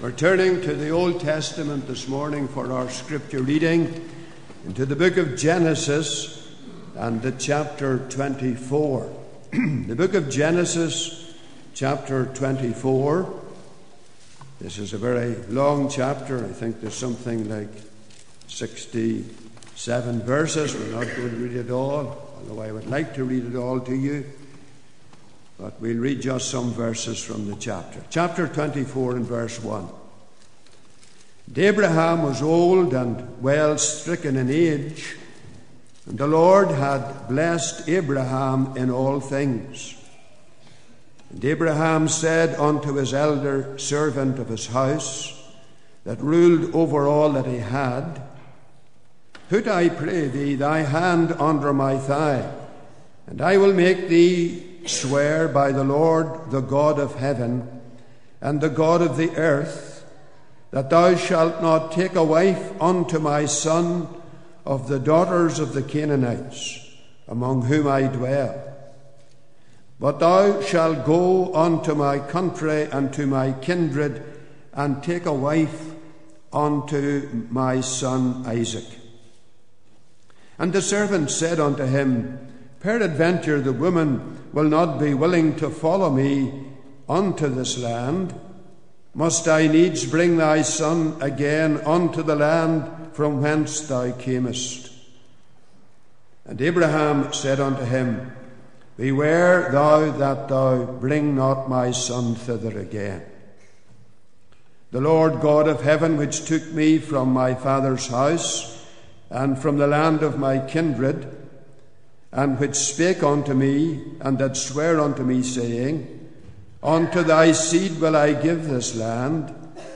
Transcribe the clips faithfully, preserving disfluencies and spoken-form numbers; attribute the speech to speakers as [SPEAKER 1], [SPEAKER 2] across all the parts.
[SPEAKER 1] We're turning to the Old Testament this morning for our scripture reading into the book of Genesis and the chapter twenty-four. The book of Genesis, chapter twenty-four. This is a very long chapter. I think there's something like sixty-seven verses. We're not going to read it all, although I would like to read it all to you. But we'll read just some verses from the chapter. Chapter twenty-four and verse one. And Abraham was old and well stricken in age, and the Lord had blessed Abraham in all things. And Abraham said unto his elder servant of his house, that ruled over all that he had, Put, I pray thee, thy hand under my thigh, and I will make thee swear by the Lord, the God of heaven, and the God of the earth, that thou shalt not take a wife unto my son of the daughters of the Canaanites, among whom I dwell. But thou shalt go unto my country and to my kindred, and take a wife unto my son Isaac. And the servant said unto him, Peradventure the woman will not be willing to follow me unto this land. Must I needs bring thy son again unto the land from whence thou camest? And Abraham said unto him, Beware thou that thou bring not my son thither again. The Lord God of heaven, which took me from my father's house and from the land of my kindred, and which spake unto me, and that sware unto me, saying, Unto thy seed will I give this land.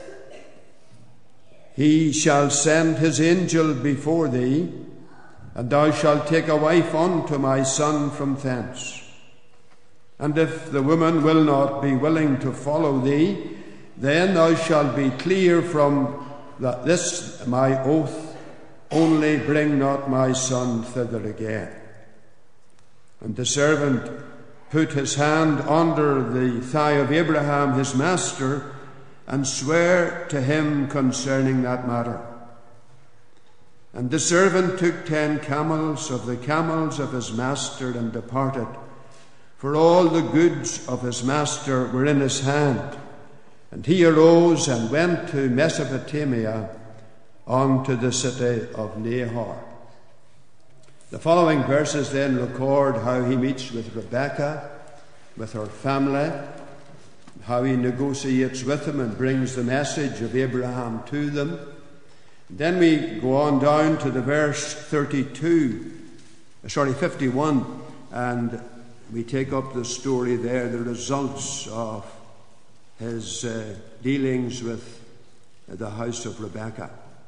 [SPEAKER 1] He shall send his angel before thee, and thou shalt take a wife unto my son from thence. And if the woman will not be willing to follow thee, then thou shalt be clear from that this my oath, only bring not my son thither again. And the servant put his hand under the thigh of Abraham his master, and sware to him concerning that matter. And the servant took ten camels of the camels of his master, and departed, for all the goods of his master were in his hand. And he arose and went to Mesopotamia, unto the city of Nahor. The following verses then record how he meets with Rebekah, with her family, how he negotiates with them and brings the message of Abraham to them. Then we go on down to the verse thirty-two, sorry, fifty-one, and we take up the story there, the results of his uh, dealings with the house of Rebekah.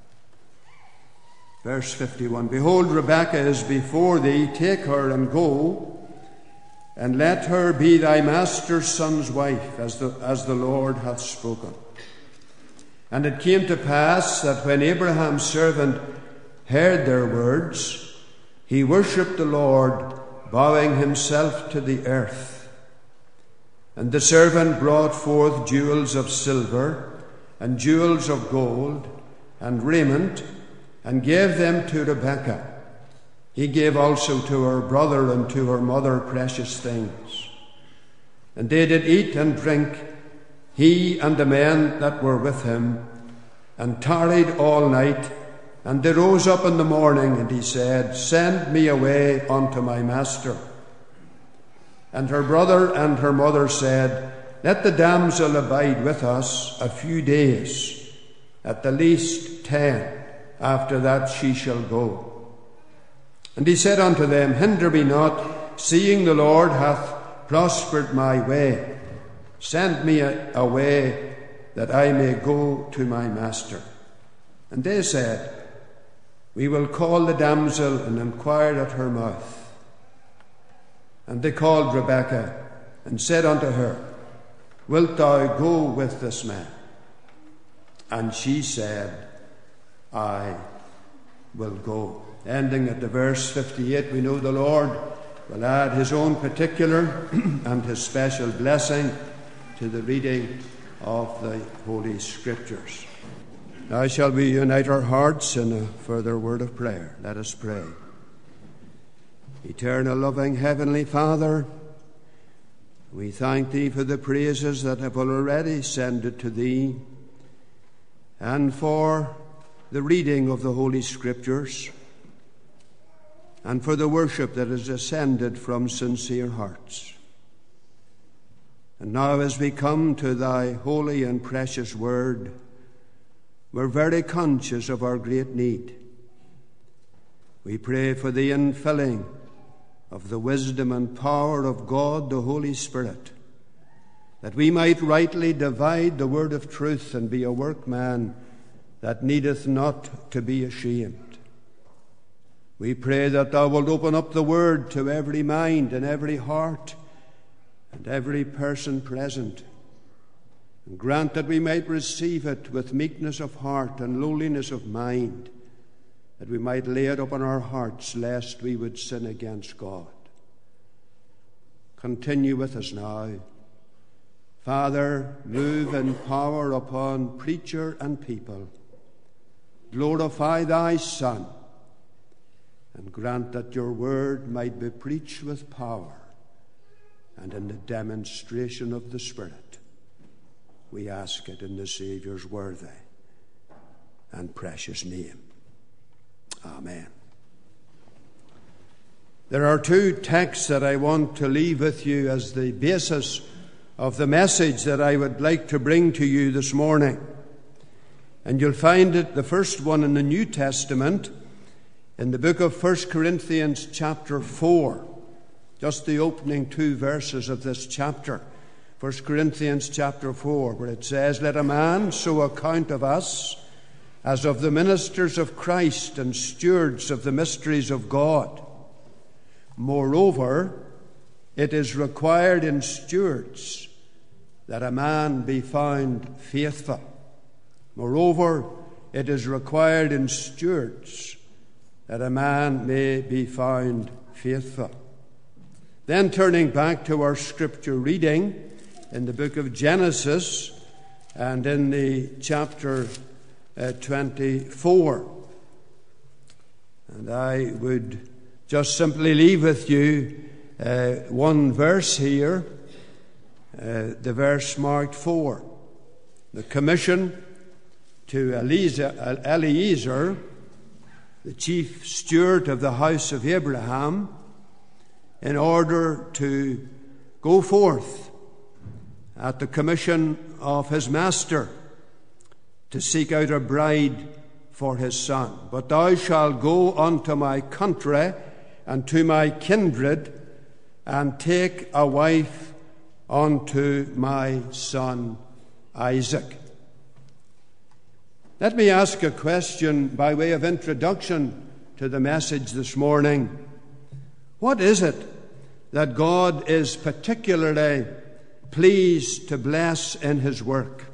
[SPEAKER 1] Verse fifty-one, Behold, Rebekah is before thee, take her and go, and let her be thy master's son's wife, as the, as the Lord hath spoken. And it came to pass that when Abraham's servant heard their words, he worshipped the Lord, bowing himself to the earth. And the servant brought forth jewels of silver, and jewels of gold, and raiment, and gave them to Rebekah. He gave also to her brother and to her mother precious things. And they did eat and drink, he and the men that were with him, and tarried all night. And they rose up in the morning, and he said, Send me away unto my master. And her brother and her mother said, Let the damsel abide with us a few days, at the least ten. After that she shall go. And he said unto them, Hinder me not, seeing the Lord hath prospered my way. Send me away, that I may go to my master. And they said, We will call the damsel and inquire at her mouth. And they called Rebekah, and said unto her, Wilt thou go with this man? And she said, I will go. Ending at the verse fifty-eight, we know the Lord will add his own particular and his special blessing to the reading of the Holy Scriptures. Now shall we unite our hearts in a further word of prayer. Let us pray. Eternal, loving, heavenly Father, we thank Thee for the praises that have already ascended to Thee, and for the reading of the Holy Scriptures, and for the worship that has ascended from sincere hearts. And now as we come to Thy holy and precious Word, we're very conscious of our great need. We pray for the infilling of the wisdom and power of God, the Holy Spirit, that we might rightly divide the word of truth and be a workman that needeth not to be ashamed. We pray that Thou wilt open up the word to every mind and every heart and every person present, and grant that we might receive it with meekness of heart and lowliness of mind, that we might lay it upon our hearts, lest we would sin against God. Continue with us now. Father, move in power upon preacher and people. Glorify Thy Son, and grant that Your word might be preached with power and in the demonstration of the Spirit. We ask it in the Saviour's worthy and precious name. Amen. There are two texts that I want to leave with you as the basis of the message that I would like to bring to you this morning. And you'll find it, the first one in the New Testament, in the book of First Corinthians chapter four. Just the opening two verses of this chapter. First Corinthians chapter four, where it says, "Let a man so account of us as of the ministers of Christ and stewards of the mysteries of God. Moreover, it is required in stewards that a man be found faithful." Moreover, it is required in stewards that a man may be found faithful. Then turning back to our scripture reading in the book of Genesis and in the chapter Uh, twenty-four. And I would just simply leave with you uh, one verse here, uh, the verse marked four. The commission to Eliezer, the chief steward of the house of Abraham, in order to go forth at the commission of his master to seek out a bride for his son. "But thou shalt go unto my country and to my kindred, and take a wife unto my son Isaac." Let me ask a question by way of introduction to the message this morning. What is it that God is particularly pleased to bless in his work?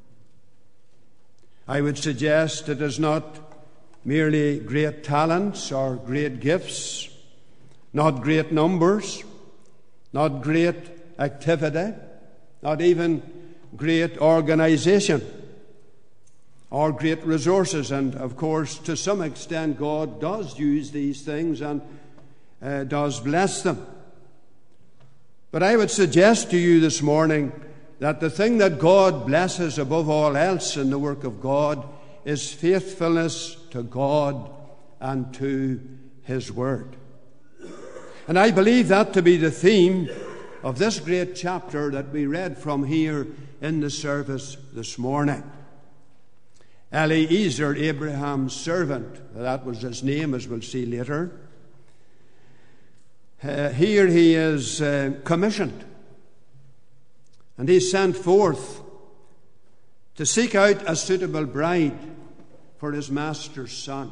[SPEAKER 1] I would suggest it is not merely great talents or great gifts, not great numbers, not great activity, not even great organization or great resources. And of course, to some extent, God does use these things and uh, does bless them. But I would suggest to you this morning that the thing that God blesses above all else in the work of God is faithfulness to God and to his word. And I believe that to be the theme of this great chapter that we read from here in the service this morning. Eliezer, Abraham's servant, that was his name, as we'll see later. Uh, here he is uh, commissioned. And he's sent forth to seek out a suitable bride for his master's son.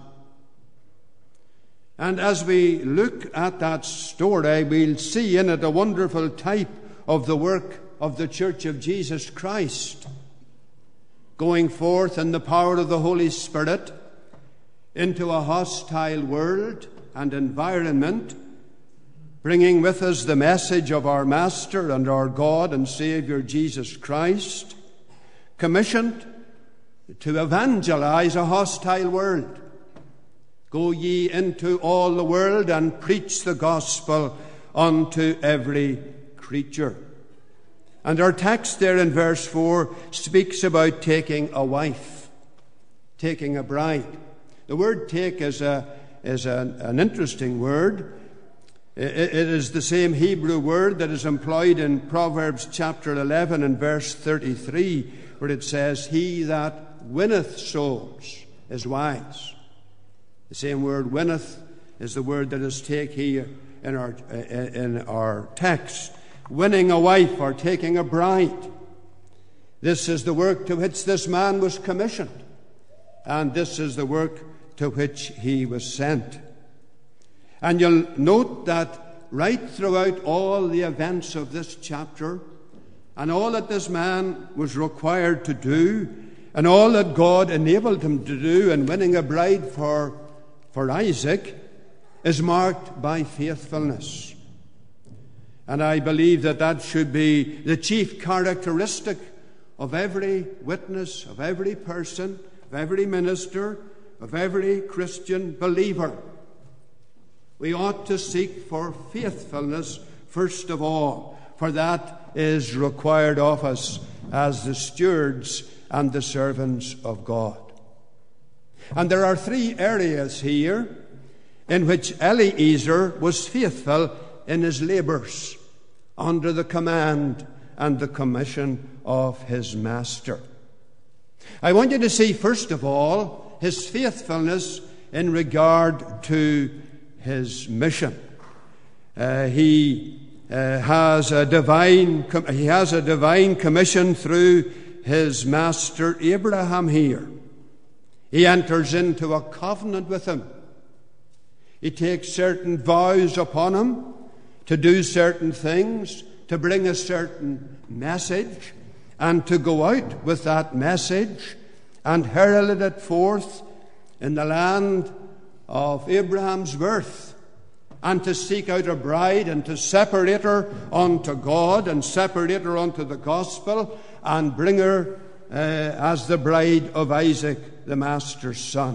[SPEAKER 1] And as we look at that story, we'll see in it a wonderful type of the work of the Church of Jesus Christ, going forth in the power of the Holy Spirit into a hostile world and environment, bringing with us the message of our Master and our God and Saviour Jesus Christ, commissioned to evangelize a hostile world. Go ye into all the world and preach the gospel unto every creature. And our text there in verse four speaks about taking a wife, taking a bride. The word take is, a, is an, an interesting word. It, it is the same Hebrew word that is employed in Proverbs chapter eleven and verse thirty-three, where it says, he that winneth souls is wise. The same word winneth is the word that is take here in our, in our text. Winning a wife or taking a bride. This is the work to which this man was commissioned. And this is the work to which he was sent. And you'll note that right throughout all the events of this chapter, and all that this man was required to do, and all that God enabled him to do in winning a bride for, for Isaac, is marked by faithfulness. And I believe that that should be the chief characteristic of every witness, of every person, of every minister, of every Christian believer. We ought to seek for faithfulness first of all, for that is required of us as the stewards and the servants of God. And there are three areas here in which Eliezer was faithful in his labours under the command and the commission of his master. I want you to see, first of all, his faithfulness in regard to his mission. Uh, he uh, has a divine he has a divine commission through his master Abraham here. He enters into a covenant with him. He takes certain vows upon him to do certain things, to bring a certain message, and to go out with that message and herald it forth in the land of Abraham's birth, and to seek out a bride and to separate her unto God and separate her unto the gospel and bring her uh, as the bride of Isaac, the master's son.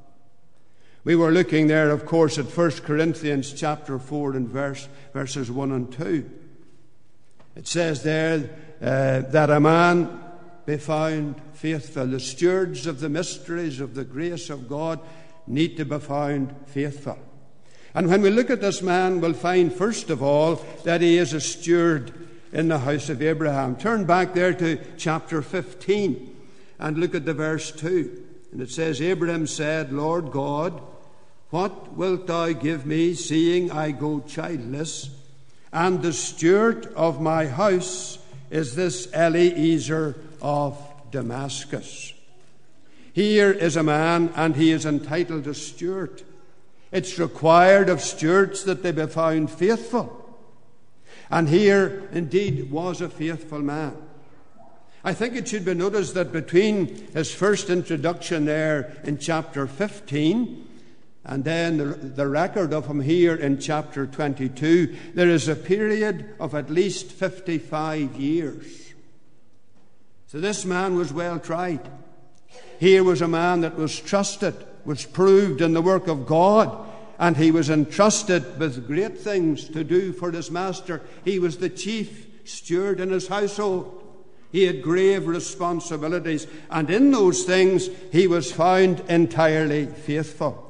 [SPEAKER 1] We were looking there, of course, at First Corinthians chapter four and verse, verses one and two. It says there uh, that a man be found faithful. The stewards of the mysteries of the grace of God need to be found faithful. And when we look at this man, we'll find, first of all, that he is a steward in the house of Abraham. Turn back there to chapter fifteen and look at the verse two. And it says, Abraham said, Lord God, what wilt thou give me, seeing I go childless? And the steward of my house is this Eliezer of Damascus. Here is a man, and he is entitled to steward. It's required of stewards that they be found faithful. And here, indeed, was a faithful man. I think it should be noticed that between his first introduction there in chapter fifteen and then the, the record of him here in chapter twenty-two, there is a period of at least fifty-five years. So this man was well tried. Here was a man that was trusted, was proved in the work of God, and he was entrusted with great things to do for his master. He was the chief steward in his household. He had grave responsibilities, and in those things he was found entirely faithful.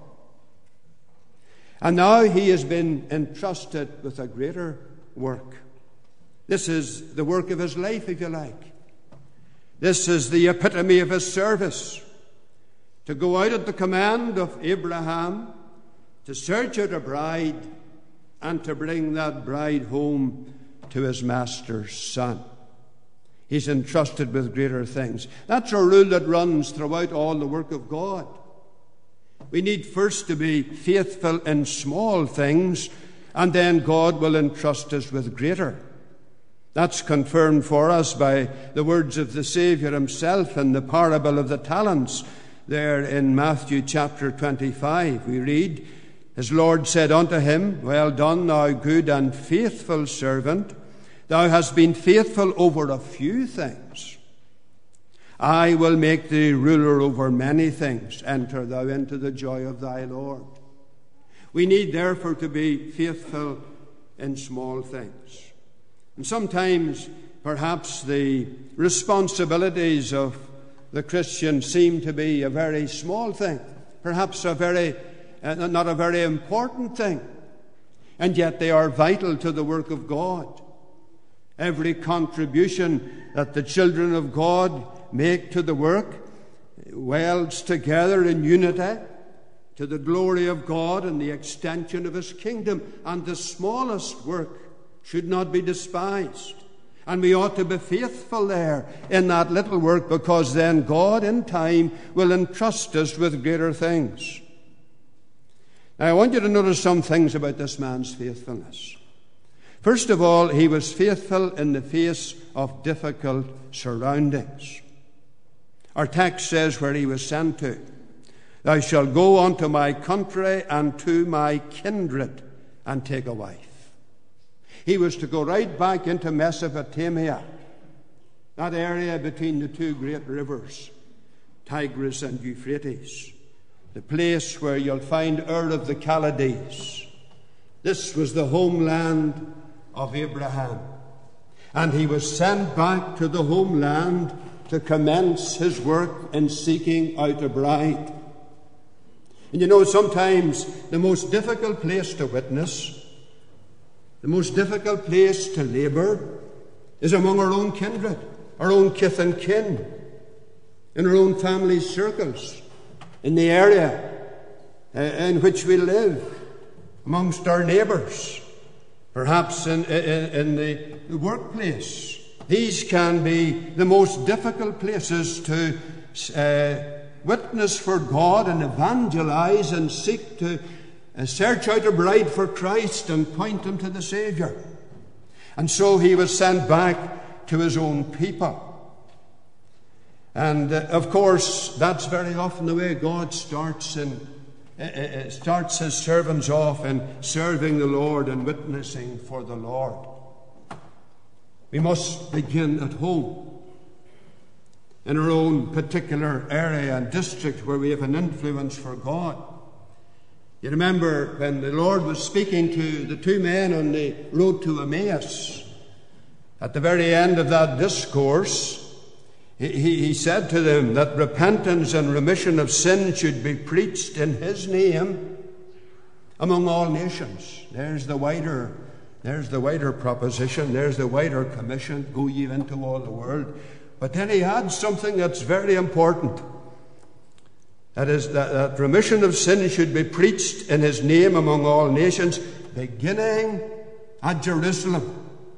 [SPEAKER 1] And now he has been entrusted with a greater work. This is the work of his life, if you like. This is the epitome of his service. To go out at the command of Abraham, to search out a bride, and to bring that bride home to his master's son. He's entrusted with greater things. That's a rule that runs throughout all the work of God. We need first to be faithful in small things, and then God will entrust us with greater. That's confirmed for us by the words of the Saviour himself in the parable of the talents. There in Matthew chapter twenty-five we read, his Lord said unto him, Well done, thou good and faithful servant. Thou hast been faithful over a few things. I will make thee ruler over many things. Enter thou into the joy of thy Lord. We need therefore to be faithful in small things. And sometimes perhaps the responsibilities of the Christian seem to be a very small thing, perhaps a very uh, not a very important thing, and yet they are vital to the work of God. Every contribution that the children of God make to the work welds together in unity to the glory of God and the extension of His kingdom. And the smallest work should not be despised. And we ought to be faithful there in that little work, because then God in time will entrust us with greater things. Now, I want you to notice some things about this man's faithfulness. First of all, he was faithful in the face of difficult surroundings. Our text says where he was sent to, "Thou shalt go unto my country and to my kindred and take a wife." He was to go right back into Mesopotamia, that area between the two great rivers, Tigris and Euphrates, the place where you'll find Ur of the Chaldees. This was the homeland of Abraham. And he was sent back to the homeland to commence his work in seeking out a bride. And you know, sometimes the most difficult place to witness, the most difficult place to labour, is among our own kindred, our own kith and kin, in our own family circles, in the area in which we live, amongst our neighbours, perhaps in, in, in the workplace. These can be the most difficult places to uh, witness for God and evangelize and seek to uh, search out a bride for Christ and point them to the Saviour. And so he was sent back to his own people. And uh, of course, that's very often the way God starts in uh, starts his servants off in serving the Lord and witnessing for the Lord. We must begin at home, in our own particular area and district where we have an influence for God. You remember when the Lord was speaking to the two men on the road to Emmaus, at the very end of that discourse, he, he, he said to them that repentance and remission of sin should be preached in his name among all nations. There's the wider There's the wider proposition. There's the wider commission. Go ye into all the world. But then he adds something that's very important. That is, that, that remission of sin should be preached in his name among all nations, beginning at Jerusalem.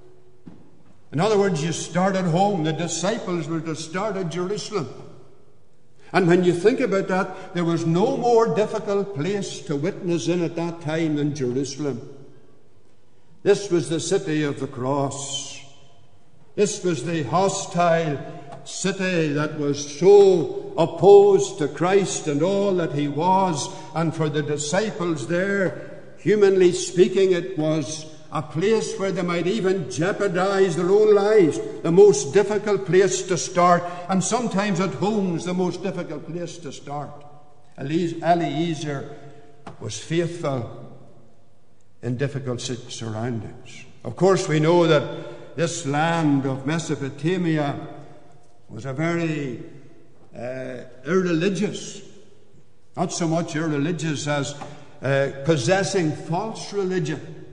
[SPEAKER 1] In other words, you start at home. The disciples were to start at Jerusalem. And when you think about that, there was no more difficult place to witness in at that time than Jerusalem. This was the city of the cross. This was the hostile city that was so opposed to Christ and all that he was. And for the disciples there, humanly speaking, it was a place where they might even jeopardize their own lives. The most difficult place to start. And sometimes at home's the most difficult place to start. Eliezer was faithful in difficult surroundings. Of course, we know that this land of Mesopotamia was a very uh, irreligious, not so much irreligious as uh, possessing false religion,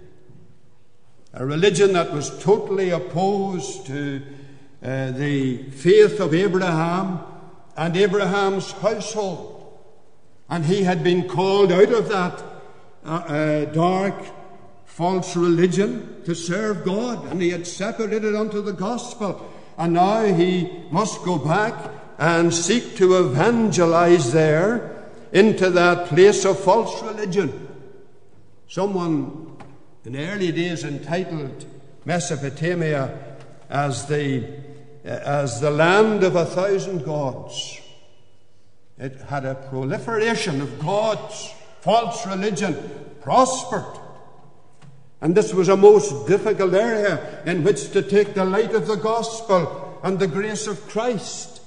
[SPEAKER 1] a religion that was totally opposed to uh, the faith of Abraham and Abraham's household. And he had been called out of that uh, uh, dark false religion to serve God, and he had separated unto the gospel, and now he must go back and seek to evangelize there into that place of false religion. Someone in the early days entitled Mesopotamia as the as the land of a thousand gods. It had a proliferation of gods. False religion prospered. And this was a most difficult area in which to take the light of the gospel and the grace of Christ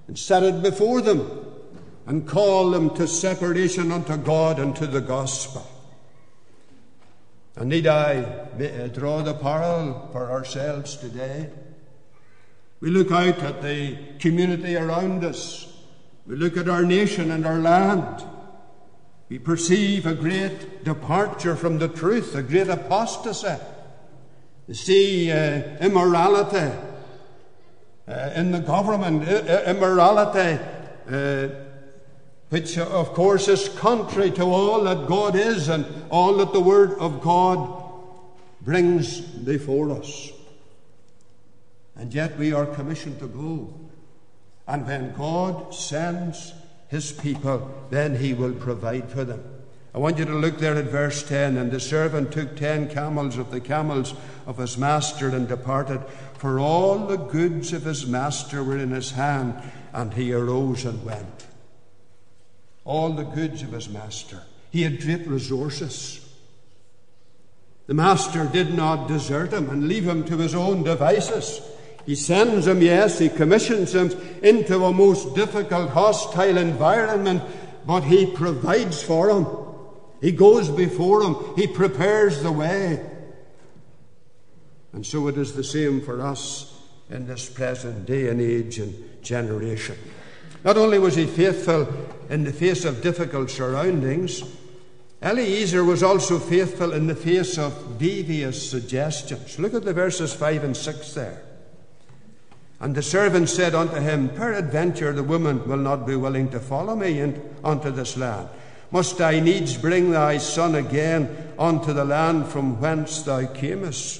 [SPEAKER 1] and set it before them and call them to separation unto God and to the gospel. And need I draw the parallel for ourselves today? We look out at the community around us. We look at our nation and our land. We perceive a great departure from the truth, a great apostasy. We see uh, immorality uh, in the government, I- immorality uh, which, of course, is contrary to all that God is and all that the Word of God brings before us. And yet we are commissioned to go. And when God sends His people, then He will provide for them. I want you to look there at verse ten. And the servant took ten camels of the camels of his master and departed, for all the goods of his master were in his hand, and he arose and went. All the goods of his master. He had great resources. The master did not desert him and leave him to his own devices. He sends him, yes, he commissions him into a most difficult, hostile environment, but he provides for him. He goes before him. He prepares the way. And so it is the same for us in this present day and age and generation. Not only was he faithful in the face of difficult surroundings, Eliezer was also faithful in the face of devious suggestions. Look at the verses five and six there. And the servant said unto him, peradventure the woman will not be willing to follow me in, unto this land. Must I needs bring thy son again unto the land from whence thou camest?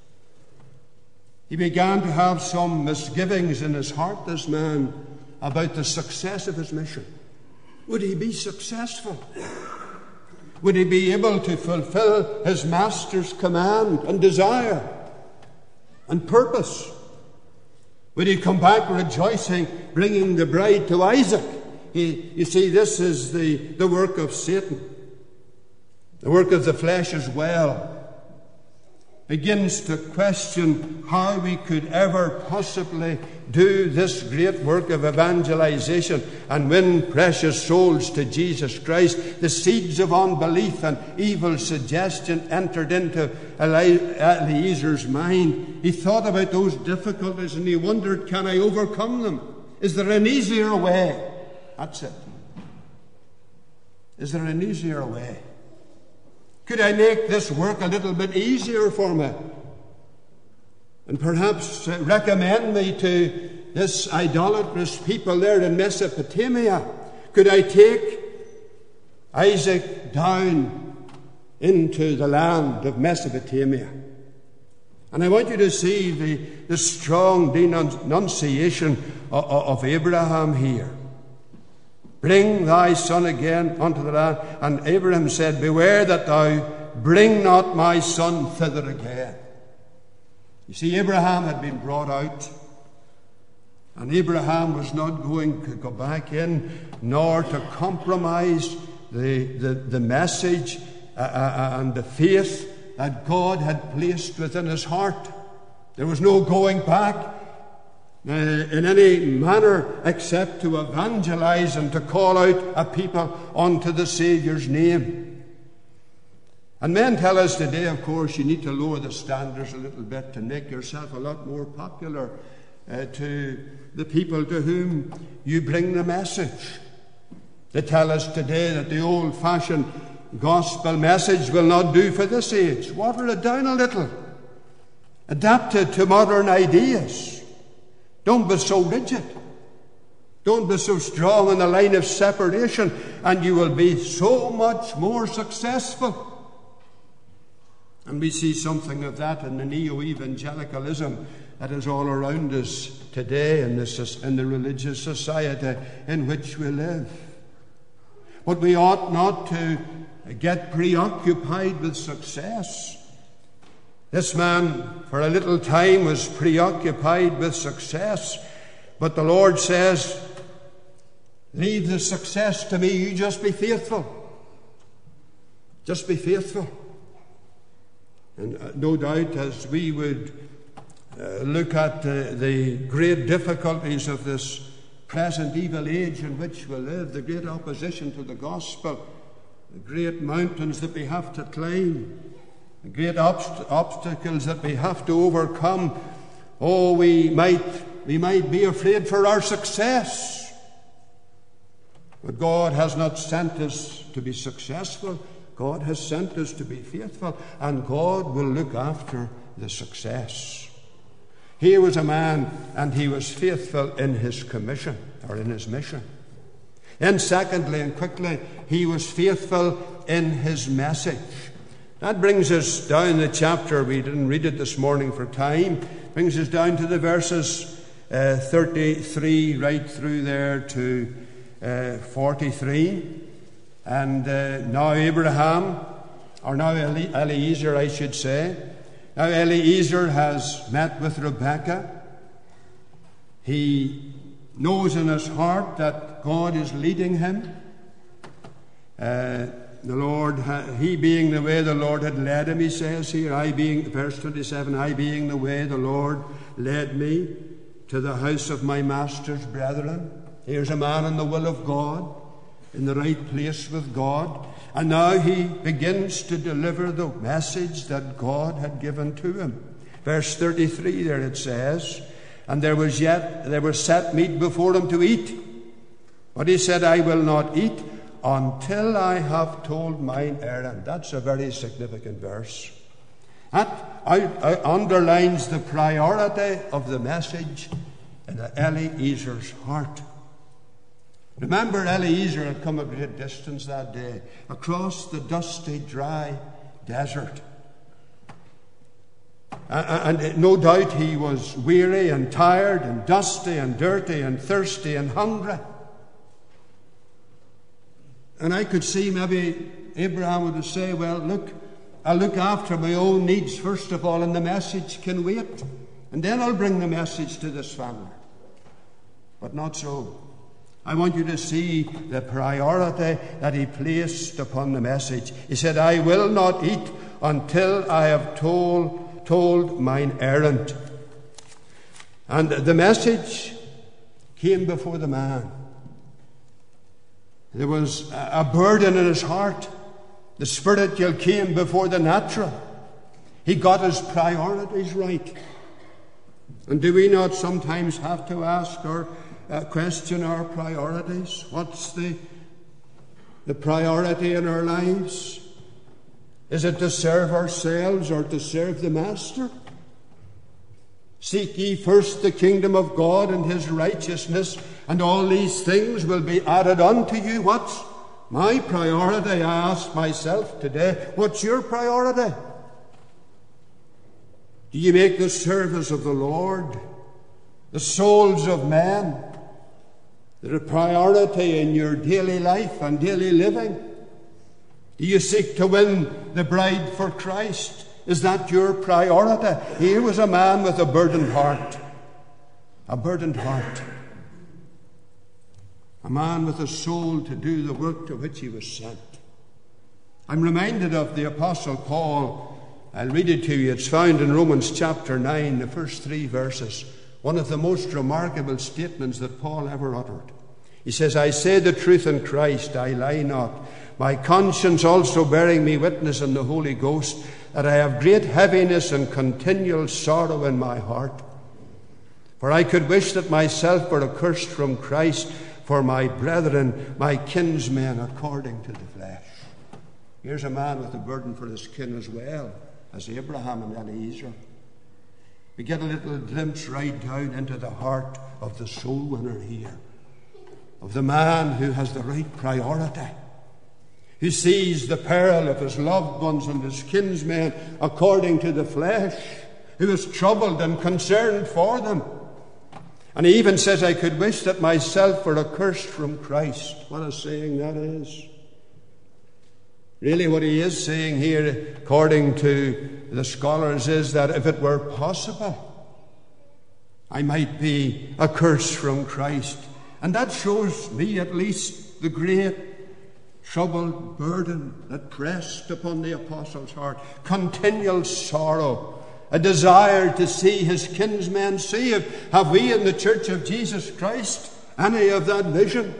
[SPEAKER 1] He began to have some misgivings in his heart, this man, about the success of his mission. Would he be successful? Would he be able to fulfill his master's command and desire and purpose? Would he come back rejoicing, bringing the bride to Isaac? He, you see, this is the, the work of Satan. The work of the flesh as well. Begins to question how we could ever possibly do this great work of evangelization and win precious souls to Jesus Christ. The seeds of unbelief and evil suggestion entered into Eliezer's mind. He thought about those difficulties and he wondered, can I overcome them? Is there an easier way? That's it. Is there an easier way? Could I make this work a little bit easier for me? And perhaps recommend me to this idolatrous people there in Mesopotamia? Could I take Isaac down into the land of Mesopotamia? And I want you to see the, the strong denunciation of, of Abraham here. Bring thy son again unto the land. And Abraham said, beware that thou bring not my son thither again. You see, Abraham had been brought out, and Abraham was not going to go back in, nor to compromise the, the, the message uh, uh, and the faith that God had placed within his heart. There was no going back uh, in any manner except to evangelize and to call out a people unto the Saviour's name. And men tell us today, of course, you need to lower the standards a little bit to make yourself a lot more popular uh, to the people to whom you bring the message. They tell us today that the old-fashioned gospel message will not do for this age. Water it down a little. Adapt it to modern ideas. Don't be so rigid. Don't be so strong in the line of separation, and you will be so much more successful. And we see something of that in the neo-evangelicalism that is all around us today in, this, in the religious society in which we live. But we ought not to get preoccupied with success. This man, for a little time, was preoccupied with success. But the Lord says, leave the success to me. You just be faithful. Just be faithful. And uh, no doubt, as we would uh, look at uh, the great difficulties of this present evil age in which we live, the great opposition to the gospel, the great mountains that we have to climb, the great obst- obstacles that we have to overcome. Oh, we might, we might be afraid for our success. But God has not sent us to be successful. God has sent us to be faithful, and God will look after the success. Here was a man, and he was faithful in his commission, or in his mission. And secondly, and quickly, he was faithful in his message. That brings us down the chapter. We didn't read it this morning for time. Brings us down to the verses uh, thirty-three right through there to uh, forty-three. And uh, now Abraham, or now Eliezer, I should say. Now Eliezer has met with Rebekah. He knows in his heart that God is leading him. Uh, the Lord, he being the way the Lord had led him, he says here, I being, verse twenty-seven, I being the way the Lord led me to the house of my master's brethren. Here's a man in the will of God, in the right place with God. And now he begins to deliver the message that God had given to him. Verse thirty-three there it says, and there was yet, there was set meat before him to eat. But he said, I will not eat until I have told mine errand. That's a very significant verse. That underlines the priority of the message in Eliezer's heart. Remember, Eliezer had come a great distance that day, across the dusty, dry desert. And no doubt he was weary and tired and dusty and dirty and thirsty and hungry. And I could see maybe Abraham would say, well, look, I'll look after my own needs first of all, and the message can wait. And then I'll bring the message to this family. But not so. I want you to see the priority that he placed upon the message. He said, I will not eat until I have told, told mine errand. And the message came before the man. There was a burden in his heart. The spiritual came before the natural. He got his priorities right. And do we not sometimes have to ask or uh, question our priorities? What's the, the priority in our lives? Is it to serve ourselves or to serve the Master? Seek ye first the kingdom of God and his righteousness, and all these things will be added unto you. What's my priority? I ask myself today, what's your priority? Do you make the service of the Lord, the souls of men, the priority in your daily life and daily living? Do you seek to win the bride for Christ? Is that your priority? Here was a man with a burdened heart. A burdened heart. A man with a soul to do the work to which he was sent. I'm reminded of the Apostle Paul. I'll read it to you. It's found in Romans chapter nine, the first three verses. One of the most remarkable statements that Paul ever uttered. He says, I say the truth in Christ, I lie not. My conscience also bearing me witness in the Holy Ghost, that I have great heaviness and continual sorrow in my heart. For I could wish that myself were accursed from Christ for my brethren, my kinsmen according to the flesh. Here's a man with a burden for his kin as well as Abraham and Eliezer. We get a little glimpse right down into the heart of the soul winner here, of the man who has the right priority, who sees the peril of his loved ones and his kinsmen according to the flesh, who is troubled and concerned for them. And he even says, I could wish that myself were accursed from Christ. What a saying that is. Really what he is saying here, according to the scholars, is that if it were possible, I might be accursed from Christ. And that shows me at least the great troubled burden that pressed upon the apostle's heart. Continual sorrow. A desire to see his kinsmen saved. Have we in the Church of Jesus Christ any of that vision?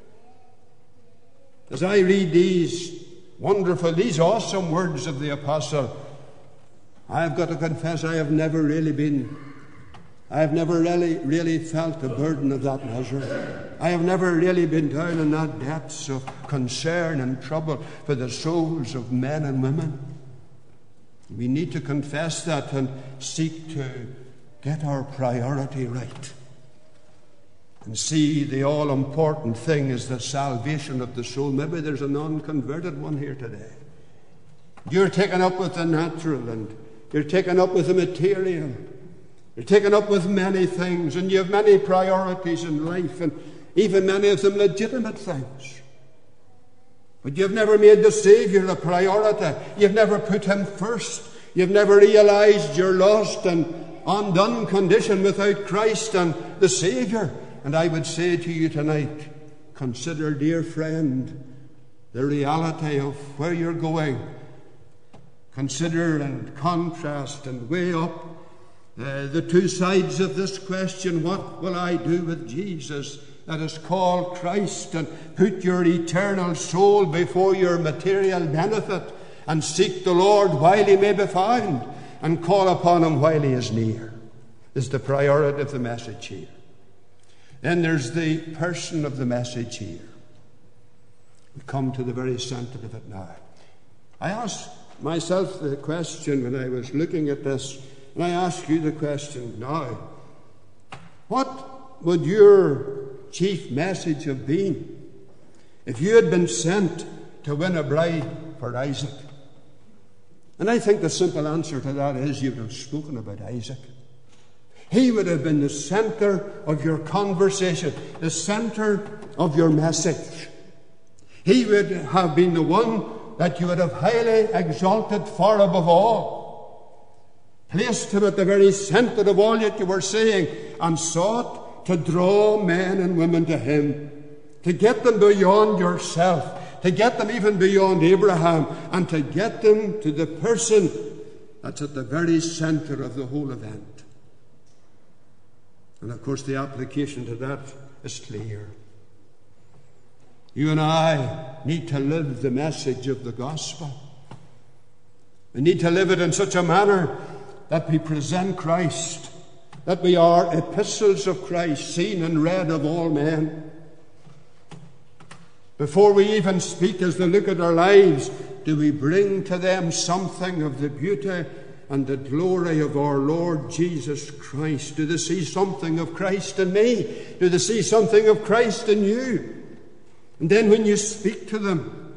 [SPEAKER 1] As I read these wonderful, these awesome words of the apostle, I've got to confess I have never really been, I have never really, really felt the burden of that measure. I have never really been down in that depths of concern and trouble for the souls of men and women. We need to confess that and seek to get our priority right. And see, the all-important thing is the salvation of the soul. Maybe there's an unconverted one here today. You're taken up with the natural, and you're taken up with the material. You're taken up with many things, and you have many priorities in life, and even many of them legitimate things. But you've never made the Savior a priority. You've never put him first. You've never realized your lost and undone condition without Christ and the Savior. And I would say to you tonight, consider, dear friend, the reality of where you're going. Consider and contrast and weigh up uh, the two sides of this question. What will I do with Jesus that is called Christ? And put your eternal soul before your material benefit, and seek the Lord while he may be found, and call upon him while he is near, is the priority of the message here. Then there's the person of the message here. We come to the very center of it now. I asked myself the question when I was looking at this, and I ask you the question now. What would your chief message have been if you had been sent to win a bride for Isaac? And I think the simple answer to that is you would have spoken about Isaac. He would have been the center of your conversation, the center of your message. He would have been the one that you would have highly exalted far above all, placed him at the very center of all that you were saying, and sought to draw men and women to him, to get them beyond yourself, to get them even beyond Abraham, and to get them to the person that's at the very center of the whole event. And of course the application to that is clear. You and I need to live the message of the gospel. We need to live it in such a manner that we present Christ, that we are epistles of Christ, seen and read of all men. Before we even speak, as they look at our lives, do we bring to them something of the beauty and the glory of our Lord Jesus Christ? Do they see something of Christ in me? Do they see something of Christ in you? And then when you speak to them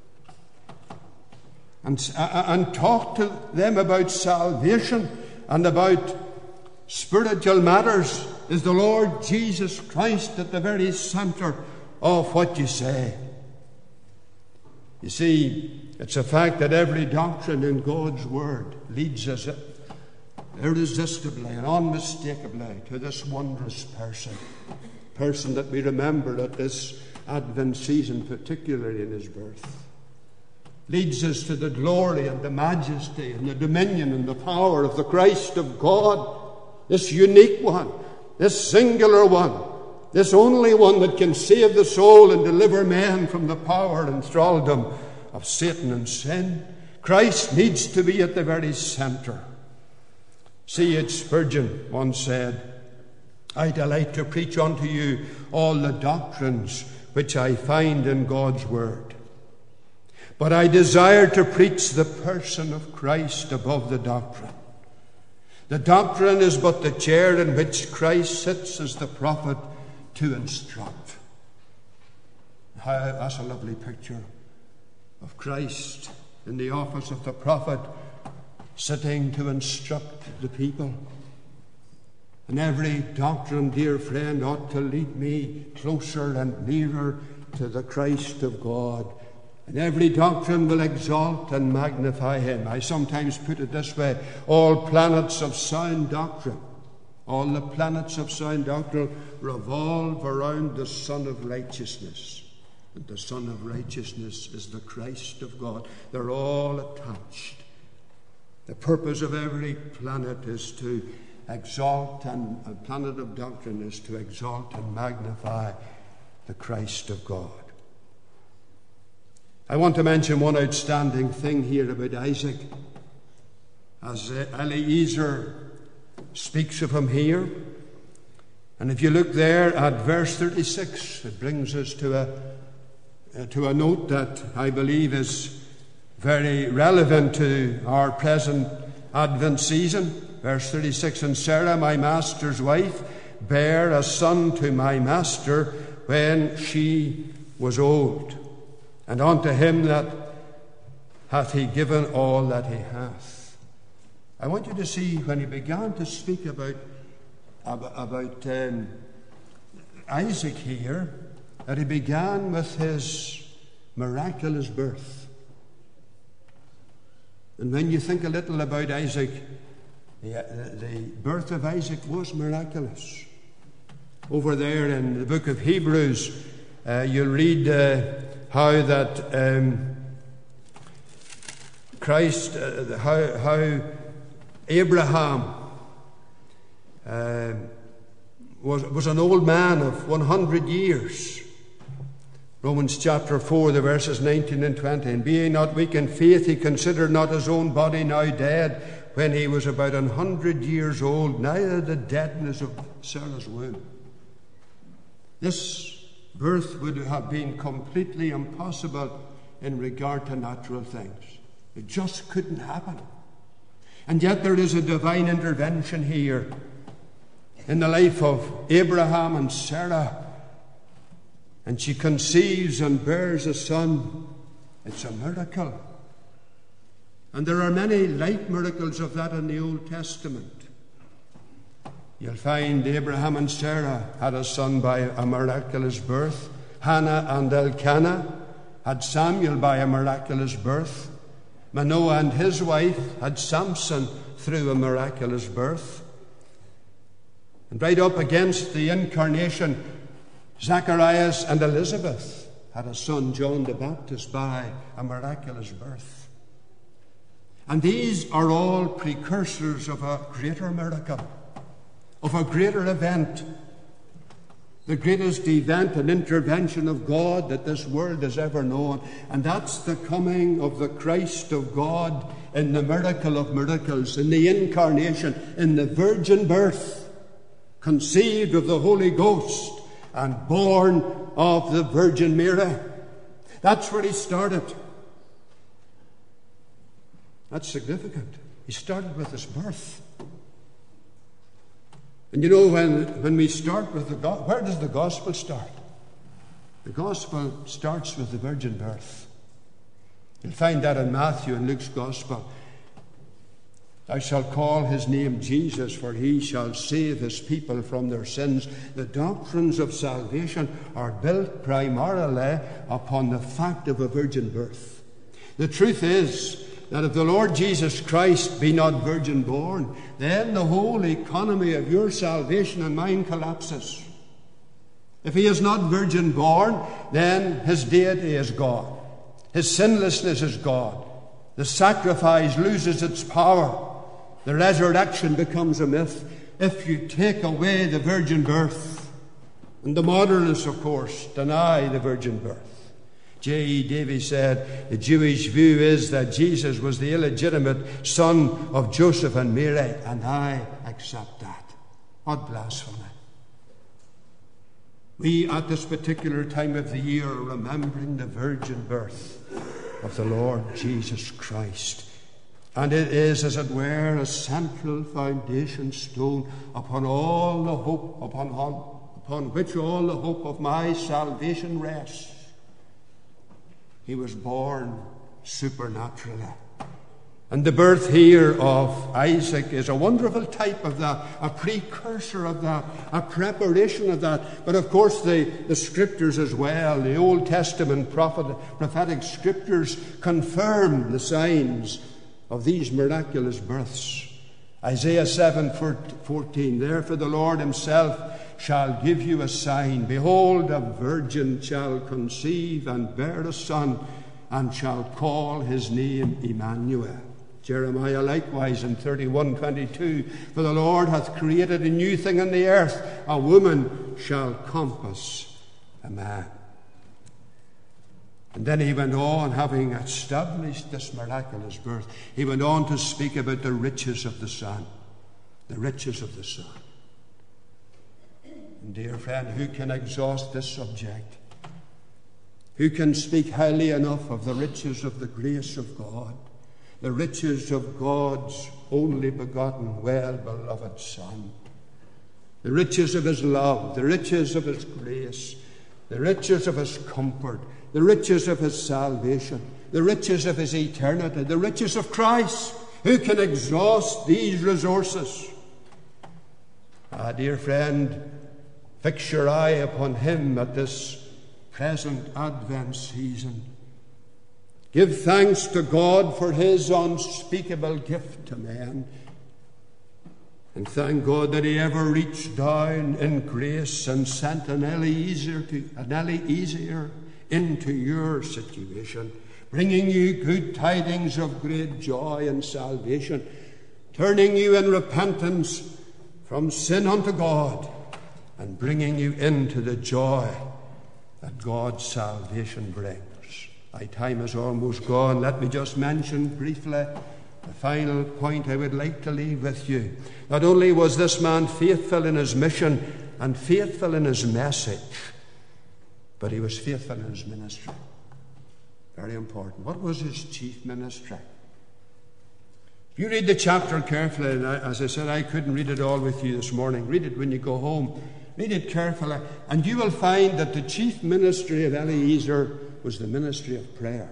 [SPEAKER 1] and, and talk to them about salvation and about spiritual matters, is the Lord Jesus Christ at the very center of what you say? You see, it's a fact that every doctrine in God's Word leads us irresistibly and unmistakably to this wondrous person. Person that we remember at this Advent season, particularly in his birth. Leads us to the glory and the majesty and the dominion and the power of the Christ of God. This unique one, this singular one, this only one that can save the soul and deliver men from the power and thraldom of Satan and sin. Christ needs to be at the very center. C H Spurgeon once said, I delight to preach unto you all the doctrines which I find in God's Word. But I desire to preach the person of Christ above the doctrine. The doctrine is but the chair in which Christ sits as the prophet to instruct. That's a lovely picture of Christ in the office of the prophet, sitting to instruct the people. And every doctrine, dear friend, ought to lead me closer and nearer to the Christ of God. And every doctrine will exalt and magnify him. I sometimes put it this way: all planets of sound doctrine, all the planets of sound doctrine revolve around the Son of Righteousness. And the Son of Righteousness is the Christ of God. They're all attached. The purpose of every planet is to exalt, and a planet of doctrine is to exalt and magnify the Christ of God. I want to mention one outstanding thing here about Isaac. As Eliezer speaks of him here, and if you look there at verse thirty-six, it brings us to a, uh, to a note that I believe is very relevant to our present Advent season. Verse thirty-six, and Sarah, my master's wife, bare a son to my master when she was old. And unto him that hath he given all that he hath. I want you to see when he began to speak about, about um, Isaac here, that he began with his miraculous birth. And when you think a little about Isaac, the, the birth of Isaac was miraculous. Over there in the book of Hebrews, uh, you'll read uh, how that um, Christ, uh, how, how Abraham uh, was, was an old man of one hundred years. Romans chapter four, the verses nineteen and twenty. And being not weak in faith, he considered not his own body now dead, when he was about an hundred years old, neither the deadness of Sarah's womb. This birth would have been completely impossible in regard to natural things. It just couldn't happen. And yet there is a divine intervention here in the life of Abraham and Sarah. And she conceives and bears a son. It's a miracle. And there are many like miracles of that in the Old Testament. You'll find Abraham and Sarah had a son by a miraculous birth. Hannah and Elkanah had Samuel by a miraculous birth. Manoah and his wife had Samson through a miraculous birth. And right up against the incarnation, Zacharias and Elizabeth had a son, John the Baptist, by a miraculous birth. And these are all precursors of a greater miracle, of a greater event, the greatest event and intervention of God that this world has ever known. And that's the coming of the Christ of God in the miracle of miracles, in the incarnation, in the virgin birth, conceived of the Holy Ghost and born of the Virgin Mary. That's where he started. That's significant. He started with his birth. And you know, when, when we start with the gospel, where does the gospel start? The gospel starts with the virgin birth. You'll find that in Matthew and Luke's gospel. Thou shalt call his name Jesus, for he shall save his people from their sins. The doctrines of salvation are built primarily upon the fact of a virgin birth. The truth is that if the Lord Jesus Christ be not virgin born, then the whole economy of your salvation and mine collapses. If he is not virgin born, then his deity is gone. His sinlessness is gone. The sacrifice loses its power. The resurrection becomes a myth if you take away the virgin birth. And the modernists, of course, deny the virgin birth. J E Davies said, the Jewish view is that Jesus was the illegitimate son of Joseph and Mary, and I accept that. What blasphemy. We, at this particular time of the year, are remembering the virgin birth of the Lord Jesus Christ. And it is, as it were, a central foundation stone upon all the hope, upon, upon which all the hope of my salvation rests. He was born supernaturally. And the birth here of Isaac is a wonderful type of that, a precursor of that, a preparation of that. But of course the, the scriptures as well, the Old Testament prophet, prophetic scriptures confirm the signs of these miraculous births. Isaiah seven fourteen, therefore the Lord himself shall give you a sign. Behold, a virgin shall conceive and bear a son, and shall call his name Emmanuel. Jeremiah likewise in thirty-one twenty-two, for the Lord hath created a new thing in the earth, a woman shall compass a man. And then he went on, having established this miraculous birth, he went on to speak about the riches of the Son. The riches of the Son. And dear friend, who can exhaust this subject? Who can speak highly enough of the riches of the grace of God? The riches of God's only begotten, well-beloved Son. The riches of his love, the riches of his grace, the riches of his comfort, the riches of his salvation, the riches of his eternity, the riches of Christ. Who can exhaust these resources? Ah, dear friend, fix your eye upon him at this present Advent season. Give thanks to God for his unspeakable gift to men. And thank God that he ever reached down in grace and sent an Eliezer, to, an Eliezer into your situation, bringing you good tidings of great joy and salvation, turning you in repentance from sin unto God, and bringing you into the joy that God's salvation brings. My time is almost gone. Let me just mention briefly the final point I would like to leave with you. Not only was this man faithful in his mission and faithful in his message, but he was faithful in his ministry. Very important. What was his chief ministry? If you read the chapter carefully, and I, as I said, I couldn't read it all with you this morning. Read it when you go home. Read it carefully, and you will find that the chief ministry of Eliezer was the ministry of prayer.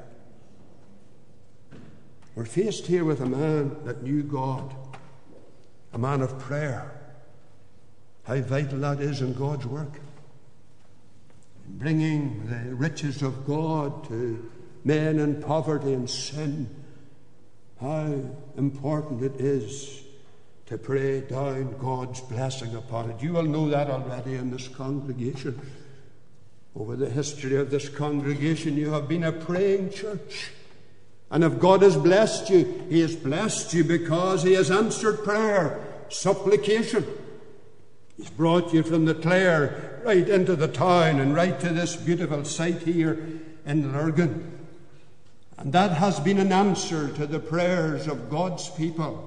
[SPEAKER 1] We're faced here with a man that knew God, a man of prayer. How vital that is in God's work. In bringing the riches of God to men in poverty and sin. How important it is to pray down God's blessing upon it. You will know that already in this congregation. Over the history of this congregation, you have been a praying church. And if God has blessed you, he has blessed you because he has answered prayer, supplication. He's brought you from the Clare right into the town and right to this beautiful site here in Lurgan. And that has been an answer to the prayers of God's people.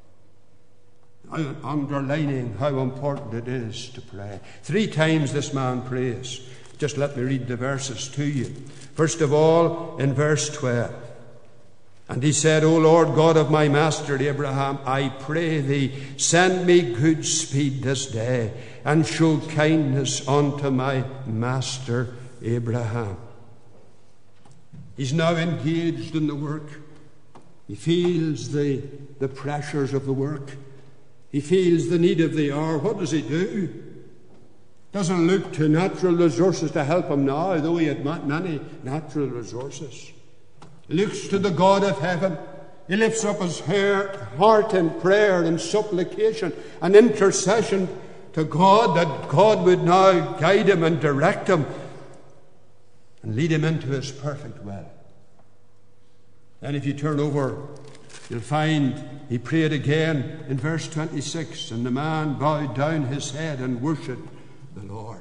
[SPEAKER 1] Underlining how important it is to pray. Three times this man prays. Just let me read the verses to you. First of all, in verse twelve. And he said, O Lord God of my master Abraham, I pray thee, send me good speed this day, and show kindness unto my master Abraham. He's now engaged in the work. He feels the, the pressures of the work. He feels the need of the hour. What does he do? Doesn't look to natural resources to help him now, though he had many natural resources. He looks to the God of heaven. He lifts up his heart in prayer and supplication and intercession to God, that God would now guide him and direct him and lead him into his perfect will. And if you turn over, you'll find he prayed again in verse twenty-six, and the man bowed down his head and worshipped the Lord.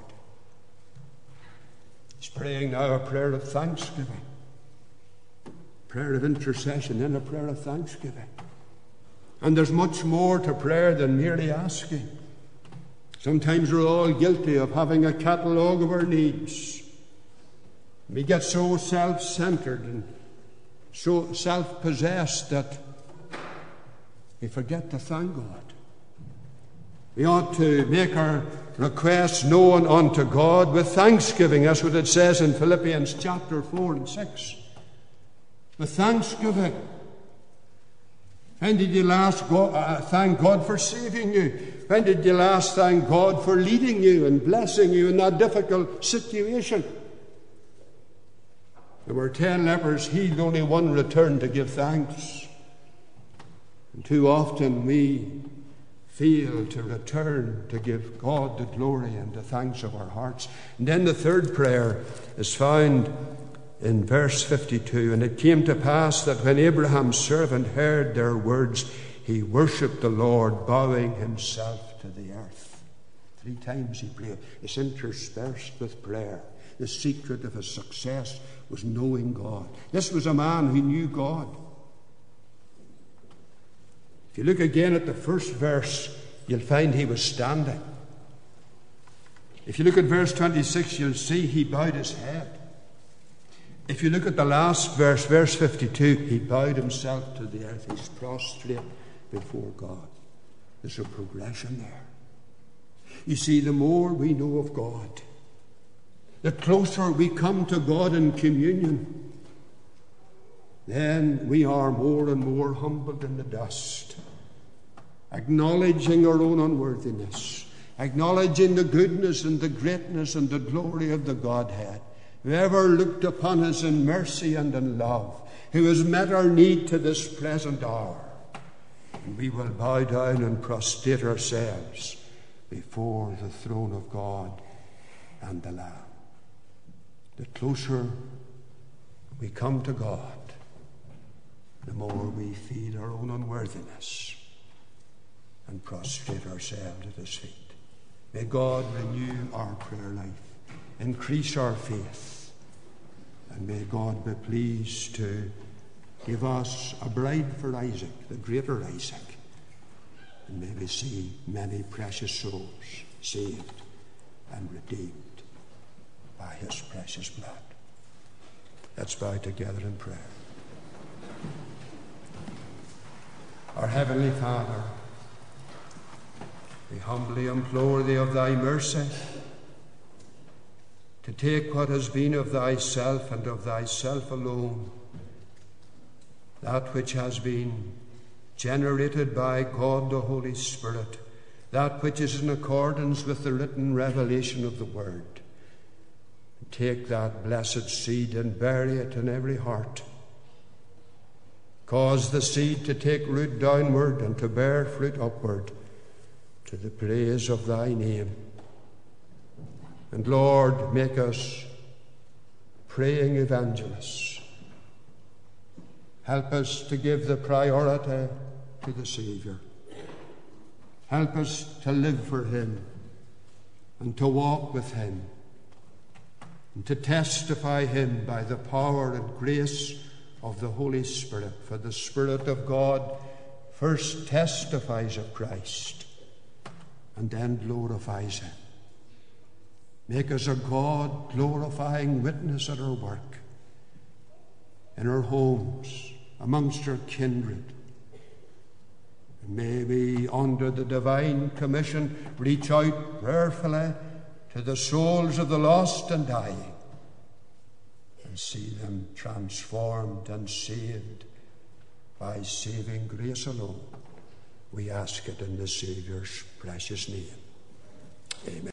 [SPEAKER 1] He's praying now a prayer of thanksgiving, prayer of intercession, and a prayer of thanksgiving. And there's much more to prayer than merely asking. Sometimes we're all guilty of having a catalogue of our needs. We get so self-centered and so self-possessed that we forget to thank God. We ought to make our requests known unto God with thanksgiving. That's what it says in Philippians chapter four and six. With thanksgiving. When did you last go, uh, thank God for saving you? When did you last thank God for leading you and blessing you in that difficult situation? There were ten lepers healed, only one returned to give thanks. And too often we fail to return to give God the glory and the thanks of our hearts. And then the third prayer is found in verse fifty-two, and it came to pass that when Abraham's servant heard their words, he worshipped the Lord, bowing himself to the earth. Three times he prayed. It's interspersed with prayer. The secret of his success was knowing God. This was a man who knew God. If you look again at the first verse, you'll find he was standing. If you look at verse twenty-six, you'll see he bowed his head. If you look at the last verse, verse fifty-two, he bowed himself to the earth. He's prostrate before God. There's a progression there. You see, the more we know of God, the closer we come to God in communion, then we are more and more humbled in the dust, acknowledging our own unworthiness, acknowledging the goodness and the greatness and the glory of the Godhead, who ever looked upon us in mercy and in love, who has met our need to this present hour. And we will bow down and prostrate ourselves before the throne of God and the Lamb. The closer we come to God, the more we feel our own unworthiness and prostrate ourselves at his feet. May God renew our prayer life, increase our faith, and may God be pleased to give us a bride for Isaac, the greater Isaac, and may we see many precious souls saved and redeemed by his precious blood. Let's bow together in prayer. Our Heavenly Father, we humbly implore thee of thy mercy to take what has been of thyself and of thyself alone, that which has been generated by God the Holy Spirit, that which is in accordance with the written revelation of the Word. Take that blessed seed and bury it in every heart. Cause the seed to take root downward and to bear fruit upward to the praise of thy name. And Lord, make us praying evangelists. Help us to give the priority to the Saviour. Help us to live for him and to walk with him and to testify him by the power and grace of the Holy Spirit. For the Spirit of God first testifies of Christ and then glorifies him. Make us a God-glorifying witness at our work, in our homes, amongst our kindred. And may we, under the divine commission, reach out prayerfully to the souls of the lost and dying and see them transformed and saved by saving grace alone. We ask it in the Saviour's precious name. Amen.